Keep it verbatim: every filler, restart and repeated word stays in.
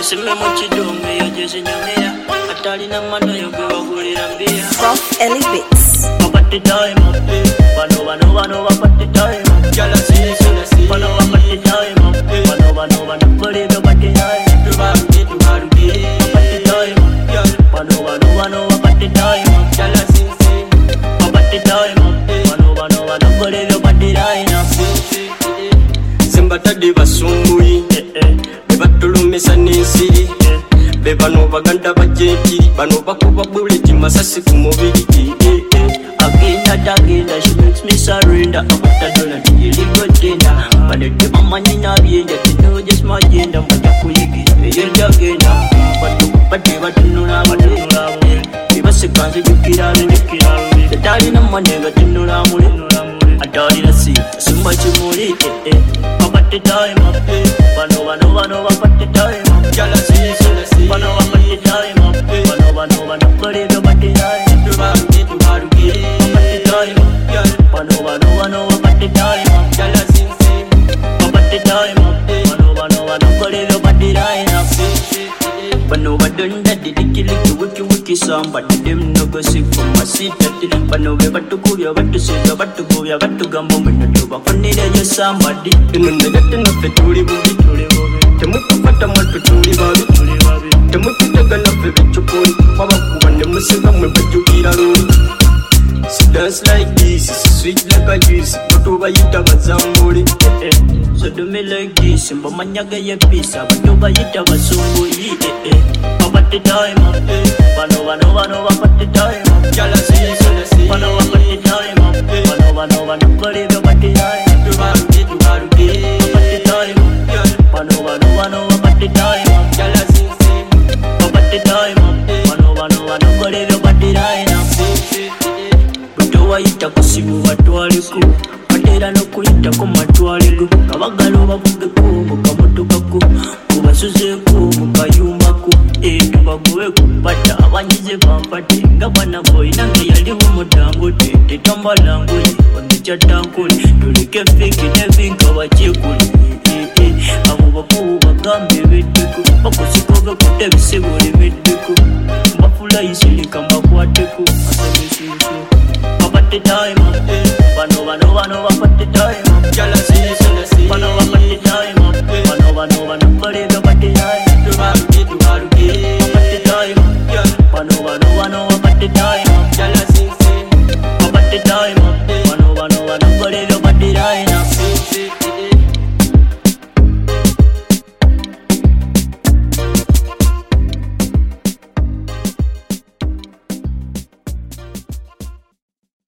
Musime muchidongo yogeze nyamera atalina mano yogwe wagulira mbia Prof Ellie Bits Wapate time Wano wano wano wapate time Jala sini sini sini Wano wapate time Wano wano wano kore wapate time Tubarugi tubarugi Wapate time Wano wano wano wapate time Jala sini sini Wapate time Wano wano wano kore wapate time Simbatadi basungui Bebatulumisa nisiri Bebano baganda bajeti Bano bakuba buleti masasi kumubili Agenda agenda she makes me surrender Abata dona tiyiligo tenda Badete mama nina bienda Tino just magenda Mbata kuyigi Agenda agenda Batu kupate batunula batunula Bibase kanzi jukira jukira Tatali na manega tunula muli Atali na si Sumba chimuli Wapate time Wano wano wano wapate time Jala si si Wano wapate time Wano wano wano kore wapate time Tubarugi tubarugi Wapate time Wano wano wano wapate time Jala si si Wapate time Wano wano wano kore wapate time Bano badunda didiki liki wiki wiki samba Didim no go sick from my seat Bano we batu kubya batu siga batu kubya batu gambo Mino tuba konire yo somebody Inunda gata na fe tuli bubi Temutu pata matu tuli babi Temutu taga na fe bichupuri Waba kubande musiga mwe bajukira ruri She dance like this, it's sweet like a juice Batuba yita bazamburi So do me like this, mba manyaga ye pisa Batuba yita bazamburi Wapate time, wano wano wano wapate time Jala si si si Wano wapate time, wano wano wano kore wapate time Tubarugi tubarugi Wapate time, wano wano wano wapate time Jala si si Wapate time, wano wano wano kore wapate time Wayita kusibu batwaliku Batera no kuyita ku matwaliku Kabagalo bavugeku mukamotokaku Kubasuzeku mukayumbaku Etu bagowe kupata abanyize bampate Nga bana boy nange yali umudangote Tetamba ngoyi wandicha tankuli Tulike fiki nevinka wachekuli Abo babu bagambe bedeku Bakusikoga kute bisibuli bedeku Mbafula isilika mbakwateku Asabisisu Wapate time, wano wano wano wapate time Jala si